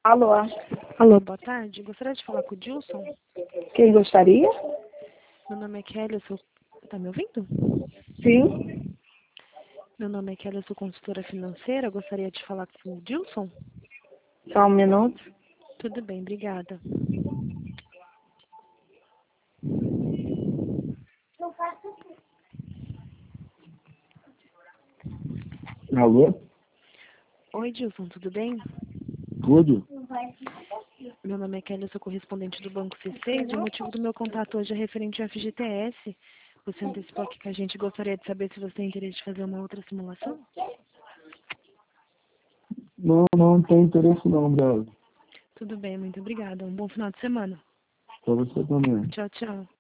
Alô, Alô, boa tarde. Gostaria de falar com o Dilson. quem gostaria? Meu nome é Kelly, eu sou... Tá me ouvindo? Sim. Meu nome é Kelly, eu sou consultora financeira. Eu gostaria de falar com o Dilson. Só um minuto. Tudo bem, obrigada. Alô? Oi, Dilson, tudo bem? Tudo? Meu nome é Kelly, eu sou correspondente do Banco C6 e o motivo do meu contato hoje é referente ao FGTS. Você antecipou aqui que a gente gostaria de saber se você tem interesse de fazer uma outra simulação? Não tem interesse não, Bravo. Tudo bem, muito obrigada. Um bom final de semana. Pra você também. Tchau, tchau.